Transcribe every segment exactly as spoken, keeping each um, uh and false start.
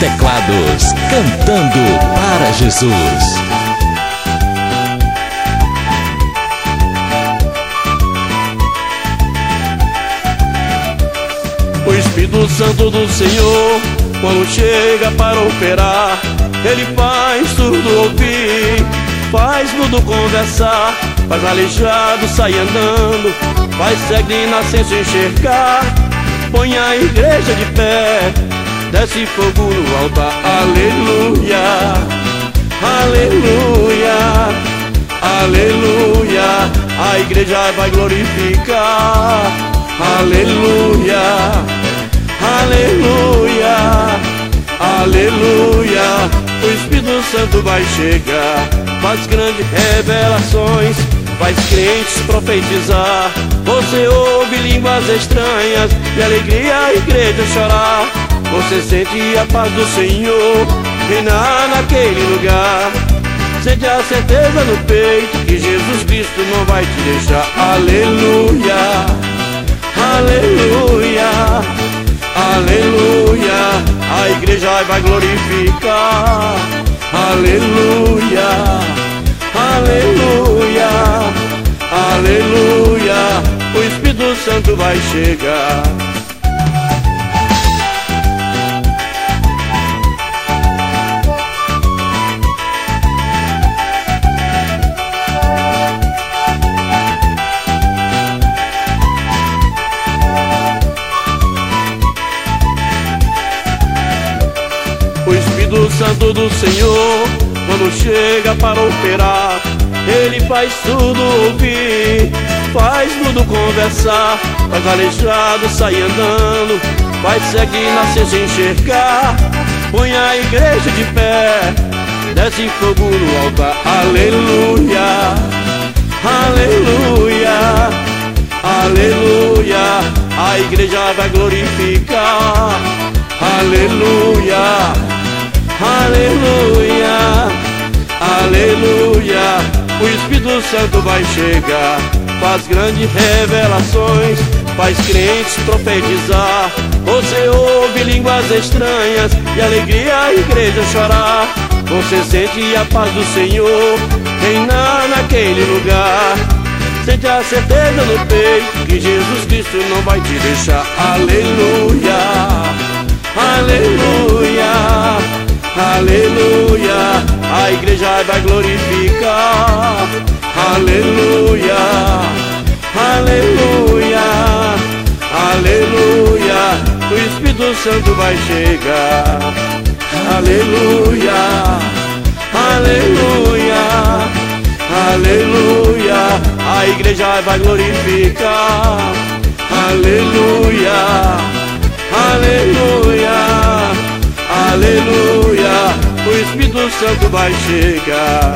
teclados, cantando para Jesus. O Espírito Santo do Senhor, quando chega para operar, ele faz surdo ouvir, faz mudo conversar, faz aleijado sair andando, faz cego de nascença enxergar, põe a igreja de pé, desce fogo no altar. Aleluia, aleluia, aleluia, a igreja vai glorificar. Aleluia, aleluia, aleluia, o Espírito Santo vai chegar, faz grandes revelações, faz crentes profetizar, você ouve línguas estranhas e alegria a igreja chorar, você sente a paz do Senhor reinar naquele lugar, sente a certeza no peito que Jesus Cristo não vai te deixar. Aleluia, aleluia, aleluia, a igreja vai glorificar. Aleluia, aleluia, aleluia, o Espírito Santo vai chegar. O Espírito Santo do Senhor, quando chega para operar, ele faz tudo ouvir, faz mudo conversar, faz aleijado sair andando, faz cego nascer sem enxergar, põe a igreja de pé, desce fogo no altar. Aleluia, aleluia, aleluia, a igreja vai glorificar. Aleluia, aleluia, aleluia, o Espírito Santo vai chegar, faz grandes revelações, faz crentes profetizar, você ouve línguas estranhas e alegria a igreja chorar, você sente a paz do Senhor reinar naquele lugar, sente a certeza no peito que Jesus Cristo não vai te deixar. Aleluia, aleluia, aleluia, a igreja vai glorificar. Aleluia, aleluia, aleluia, o Espírito Santo vai chegar. Aleluia, aleluia, aleluia, a igreja vai glorificar. Aleluia, aleluia, aleluia, o Espírito Santo vai chegar.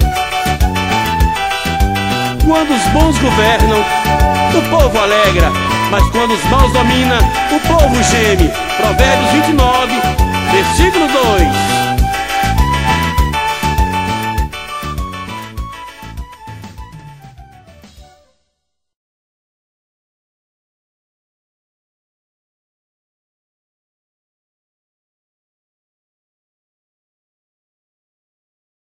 Quando os bons governam, o povo alegra, mas quando os maus dominam, o povo geme. Provérbios vinte e nove, versículo dois.